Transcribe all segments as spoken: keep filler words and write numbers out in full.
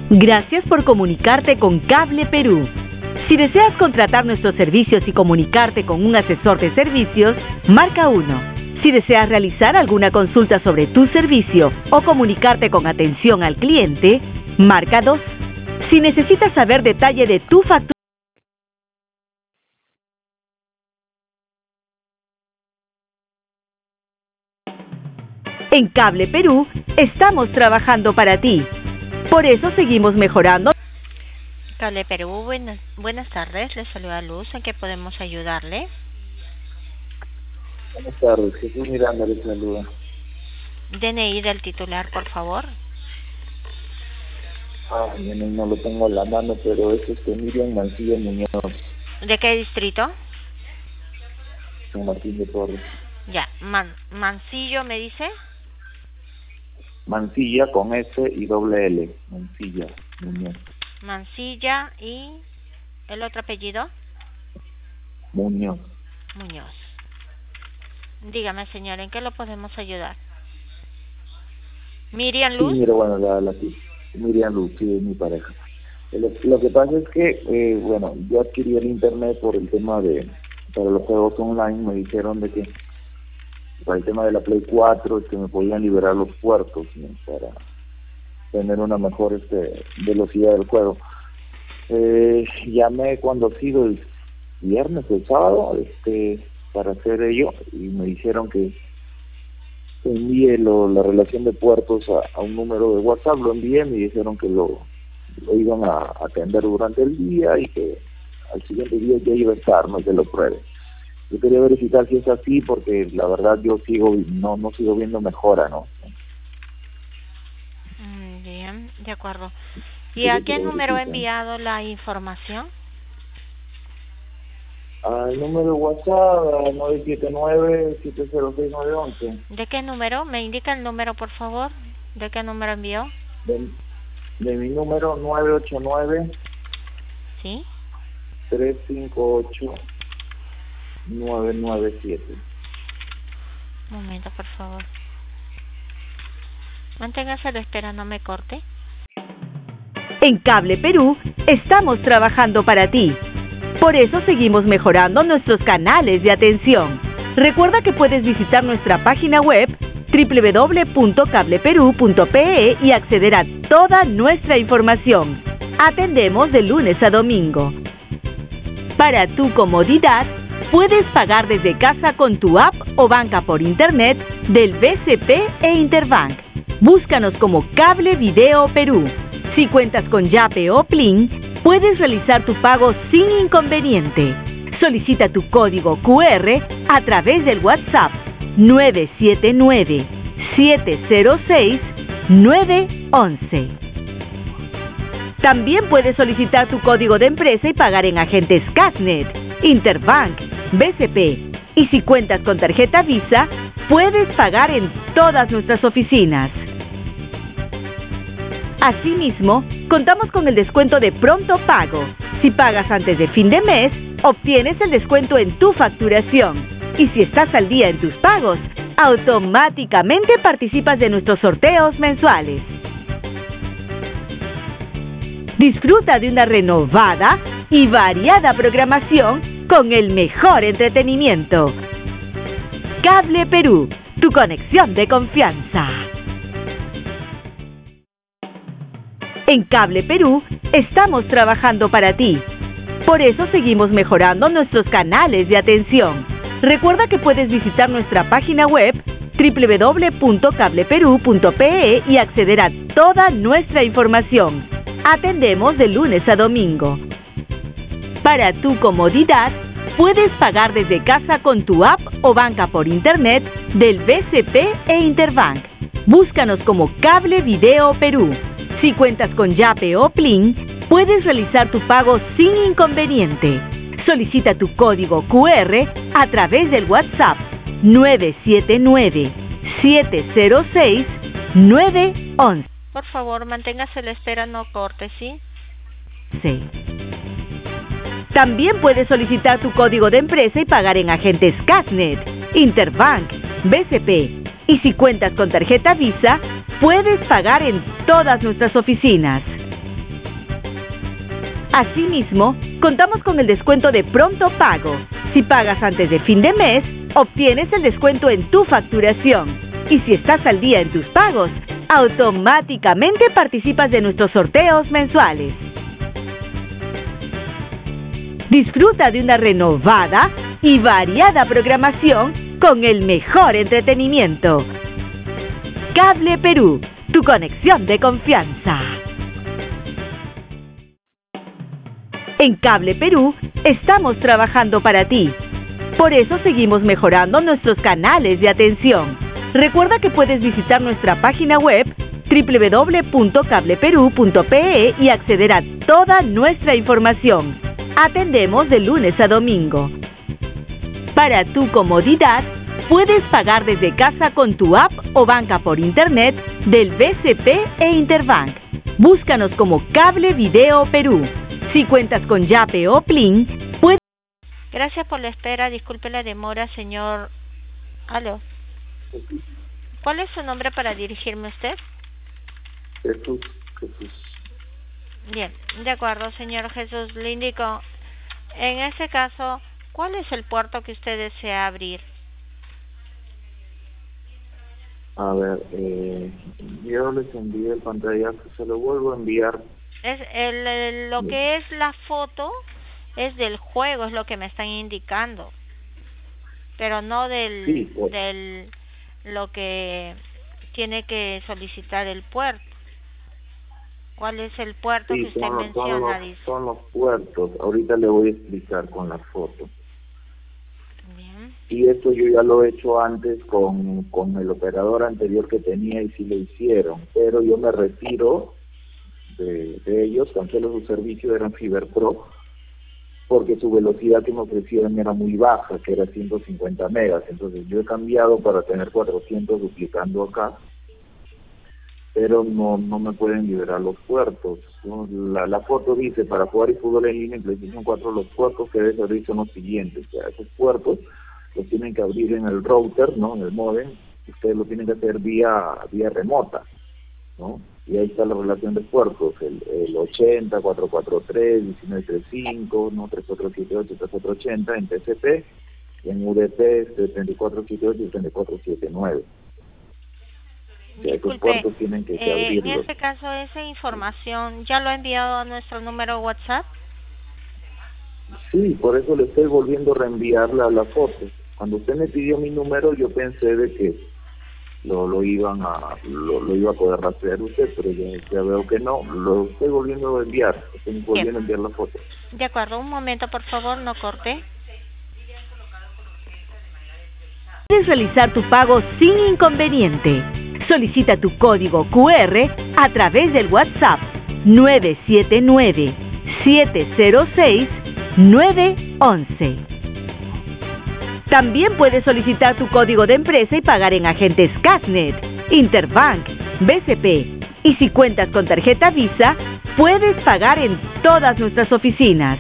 Gracias por comunicarte con Cable Perú. Si deseas contratar nuestros servicios y comunicarte con un asesor de servicios, marca uno. Si deseas realizar alguna consulta sobre tu servicio o comunicarte con atención al cliente, marca dos. Si necesitas saber detalle de tu factura, en Cable Perú estamos trabajando para ti. Por eso seguimos mejorando. Cable Perú, buenas, buenas tardes. Les saluda Luz. ¿En qué podemos ayudarle? Buenas tardes. Jesús Miranda les saluda. D N I del titular, por favor. Ah, yo no, no lo tengo a la mano, pero es este Miriam Mancilla Muñoz. ¿De qué distrito? San Martín de Porres. Ya, Man, Mancillo, ¿me dice? Mancilla con S y doble L. Mancilla Muñoz. Mancilla y... ¿el otro apellido? Muñoz. Muñoz. Dígame, señor, ¿en qué lo podemos ayudar? Miriam Luz. Sí, mira, bueno, la, la Miriam Luz, sí, es mi pareja. Lo, lo que pasa es que, eh, bueno, yo adquirí el internet por el tema de, para los juegos online, me dijeron de que para el tema de la Play cuatro, que me podían liberar los puertos, ¿no?, para tener una mejor este, velocidad del juego. Eh, llamé cuando ha sido el viernes o el sábado, este, para hacer ello, y me dijeron que envíe lo, la relación de puertos a, a un número de WhatsApp. Lo envié, me dijeron que lo, lo iban a atender durante el día y que al siguiente día ya iba a estar, no, que lo pruebe. Yo quería verificar si es así, porque la verdad yo sigo no no sigo viendo mejora, ¿no? Bien, de acuerdo. ¿Y a qué número ha enviado la información? Al número de WhatsApp, nueve siete nueve, siete cero seis nueve once. ¿De qué número? ¿Me indica el número, por favor? ¿De qué número envió? De, de mi número nueve ocho nueve. ¿Sí? tres cinco ocho nueve nueve siete. Un momento, por favor. Manténgase a la espera, no me corte. En Cable Perú estamos trabajando para ti. Por eso seguimos mejorando nuestros canales de atención. Recuerda que puedes visitar nuestra página web doble u doble u doble u punto cable perú punto pe e y acceder a toda nuestra información. Atendemos de lunes a domingo. Para tu comodidad, puedes pagar desde casa con tu app o banca por internet del B C P e Interbank. Búscanos como Cable Video Perú. Si cuentas con Yape o Plin, puedes realizar tu pago sin inconveniente. Solicita tu código cu erre a través del WhatsApp nueve siete nueve, siete cero seis, nueve once. También puedes solicitar tu código de empresa y pagar en agentes Casnet, Interbank, B C P. Y si cuentas con tarjeta Visa, puedes pagar en todas nuestras oficinas. Asimismo, contamos con el descuento de pronto pago. Si pagas antes de fin de mes, obtienes el descuento en tu facturación. Y si estás al día en tus pagos, automáticamente participas de nuestros sorteos mensuales. Disfruta de una renovada y variada programación con el mejor entretenimiento. Cable Perú, tu conexión de confianza. En Cable Perú estamos trabajando para ti. Por eso seguimos mejorando nuestros canales de atención. Recuerda que puedes visitar nuestra página web doble u doble u doble u punto cable perú punto pe e y acceder a toda nuestra información. Atendemos de lunes a domingo. Para tu comodidad, puedes pagar desde casa con tu app o banca por internet del B C P e Interbank. Búscanos como Cable Video Perú. Si cuentas con Yape o Plin, puedes realizar tu pago sin inconveniente. Solicita tu código cu erre a través del WhatsApp nueve siete nueve, siete cero seis, nueve once. Por favor, manténgase a la espera, no corte, ¿sí? Sí. También puedes solicitar tu código de empresa y pagar en agentes Casnet, Interbank, B C P. Y si cuentas con tarjeta Visa, puedes pagar en todas nuestras oficinas. Asimismo, contamos con el descuento de pronto pago. Si pagas antes de fin de mes, obtienes el descuento en tu facturación. Y si estás al día en tus pagos, automáticamente participas de nuestros sorteos mensuales. Disfruta de una renovada y variada programación con el mejor entretenimiento. Cable Perú, tu conexión de confianza. En Cable Perú estamos trabajando para ti. Por eso seguimos mejorando nuestros canales de atención. Recuerda que puedes visitar nuestra página web doble u doble u doble u punto cable perú punto pe e y acceder a toda nuestra información. Atendemos de lunes a domingo. Para tu comodidad, puedes pagar desde casa con tu app o banca por internet del B C P e Interbank. Búscanos como Cable Video Perú. Si cuentas con Yape o Plin, puedes... Gracias por la espera. Disculpe la demora, señor. Aló. ¿Cuál es su nombre para dirigirme a usted? Jesús, Jesús. Bien, de acuerdo, señor Jesús. Le indico, en este caso, ¿cuál es el puerto que usted desea abrir? A ver, eh, yo les envié el pantallazo, se lo vuelvo a enviar. Es el, el, lo que es la foto es del juego, es lo que me están indicando, pero no del, sí, pues. del lo que tiene que solicitar el puerto. ¿Cuál es el puerto sí, que usted son, menciona? Son los, dice? son los puertos, ahorita le voy a explicar con la foto. Bien. Y esto yo ya lo he hecho antes con, con el operador anterior que tenía y sí lo hicieron, pero yo me retiro de, de ellos, cancelo su servicio, eran FiberPro, porque su velocidad que me ofrecieron era muy baja, que era ciento cincuenta megas, entonces yo he cambiado para tener cuatrocientos duplicando acá, pero no no me pueden liberar los puertos, ¿no? La, la foto dice, para jugar y fútbol en línea en PlayStation cuatro, los puertos que deben abrir son los siguientes, o sea, esos puertos los tienen que abrir en el router, ¿no? En el modem, ustedes lo tienen que hacer vía vía remota, ¿no? Y ahí está la relación de puertos, el, el ochenta, cuatrocientos cuarenta y tres, diecinueve treinta y cinco, ¿no? treinta y cuatro setenta y ocho, treinta y cuatro ochenta en T C P, y en U D P treinta y cuatro setenta y ocho y treinta y cuatro setenta y nueve. O sea, esos puertos tienen que, que eh, abrirlos. En este caso, esa información, ¿ya lo ha enviado a nuestro número WhatsApp? Sí, por eso le estoy volviendo a reenviar la, la foto. Cuando usted me pidió mi número, yo pensé de que lo lo iban a lo, lo iba a poder rastrear usted, pero ya, ya veo que no. Lo estoy volviendo a enviar, estoy volviendo a enviar la foto. De acuerdo, un momento, por favor, no corte. Puedes realizar tu pago sin inconveniente. Solicita tu código Q R a través del WhatsApp nueve siete nueve, siete cero seis, nueve uno uno. También puedes solicitar tu código de empresa y pagar en agentes Casnet, Interbank, B C P. Y si cuentas con tarjeta Visa, puedes pagar en todas nuestras oficinas.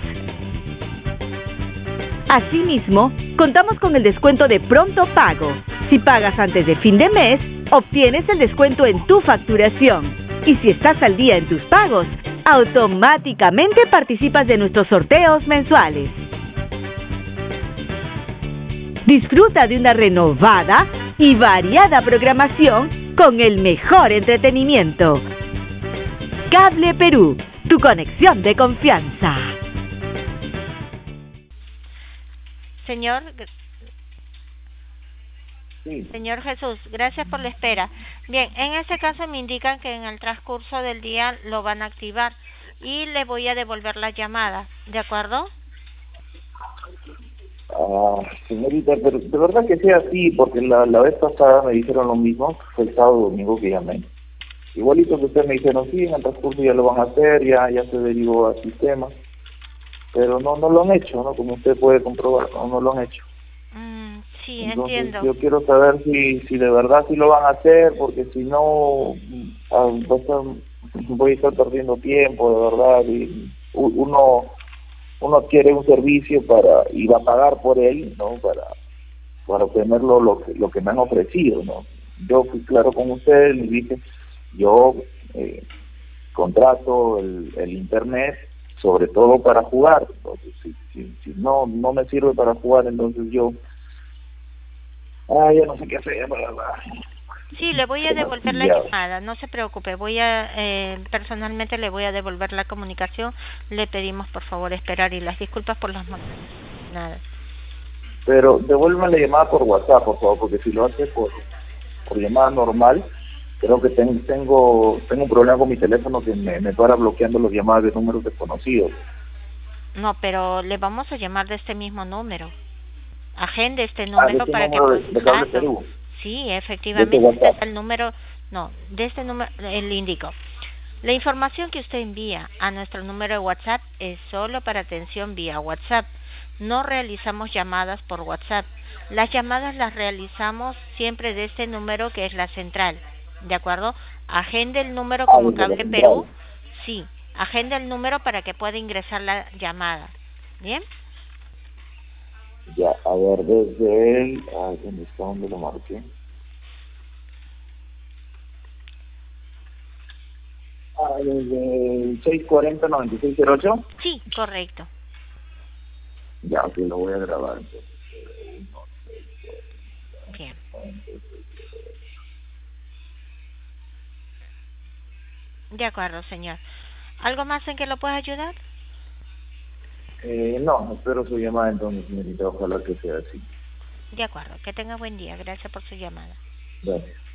Asimismo, contamos con el descuento de pronto pago. Si pagas antes de fin de mes, obtienes el descuento en tu facturación. Y si estás al día en tus pagos, automáticamente participas de nuestros sorteos mensuales. Disfruta de una renovada y variada programación con el mejor entretenimiento. Cable Perú, tu conexión de confianza. Señor, Sí. señor Jesús, gracias por la espera. Bien, en este caso me indican que en el transcurso del día lo van a activar y le voy a devolver la llamada, ¿de acuerdo? Ah, señorita, pero de verdad que sea así, porque la, la vez pasada me dijeron lo mismo, fue el sábado domingo que llamé. Igualito que usted me dijeron, sí, en el transcurso ya lo van a hacer, ya ya se derivó al sistema, pero no no lo han hecho, ¿no? Como usted puede comprobar, no, no lo han hecho. Mm, sí, Entonces, entiendo. yo quiero saber si si de verdad sí lo van a hacer, porque si no, ah, va a estar, voy a estar perdiendo tiempo, de verdad, y uno uno adquiere un servicio para y va a pagar por él, ¿no? Para para obtener lo, lo que lo que me han ofrecido, ¿no? Yo fui claro con ustedes, les dije, yo eh, contrato el, el internet sobre todo para jugar. Entonces, si, si, si no no me sirve para jugar, entonces yo, ah, ya no sé qué hacer, ¿verdad? Sí, le voy a devolver la llamada, no se preocupe, voy a, eh, personalmente le voy a devolver la comunicación, le pedimos por favor esperar y las disculpas por las nada. Pero devuélveme la llamada por WhatsApp, por favor, porque si lo hace por, por llamada normal, creo que ten, tengo tengo un problema con mi teléfono que me, me para bloqueando las llamadas de números desconocidos. No, pero le vamos a llamar de este mismo número. Agende este Ah, número de este para que número de, pueda... de Cable Perú. Sí, De este efectivamente, este es WhatsApp. el número, no, de este número, eh, le indico. La información que usted envía a nuestro número de WhatsApp es solo para atención vía WhatsApp. No realizamos llamadas por WhatsApp. Las llamadas las realizamos siempre de este número que es la central, ¿de acuerdo? Agende el número Ah, como desde la Cable central. Perú, sí, agende el número para que pueda ingresar la llamada, ¿bien? Ya, a ver, desde el... Ah, ¿dónde está? ¿Dónde lo marqué? Ah, desde el seis cuarenta noventa y seis cero ocho. Sí, correcto. Ya, ok, lo voy a grabar. Entonces. Bien. De acuerdo, señor. ¿Algo más en que lo pueda ayudar? Eh, no, espero su llamada entonces, señorita. Ojalá que sea así. De acuerdo. Que tenga buen día. Gracias por su llamada. Gracias.